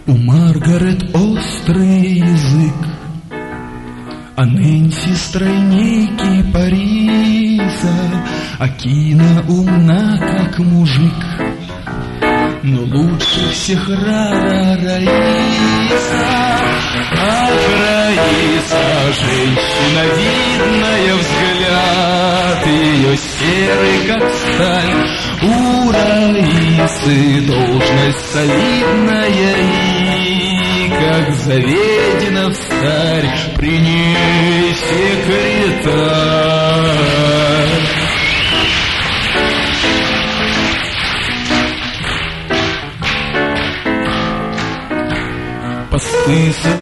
У Маргарет острый язык, а Нэнси стройней кипариса, а Кина умна, как мужик, но лучше всех Раиса. Ах, Раиса, женщина видная, взгляд ее серый, как сталь. У Раисы должность солидная и, как заведено встарь, при ней секретарь.